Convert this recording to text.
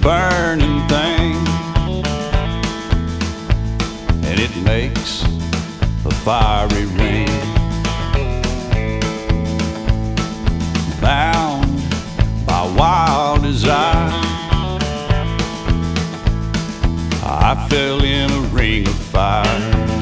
burning thing, and it makes a fiery ring. Bound by wild desire, I fell in a ring of fire.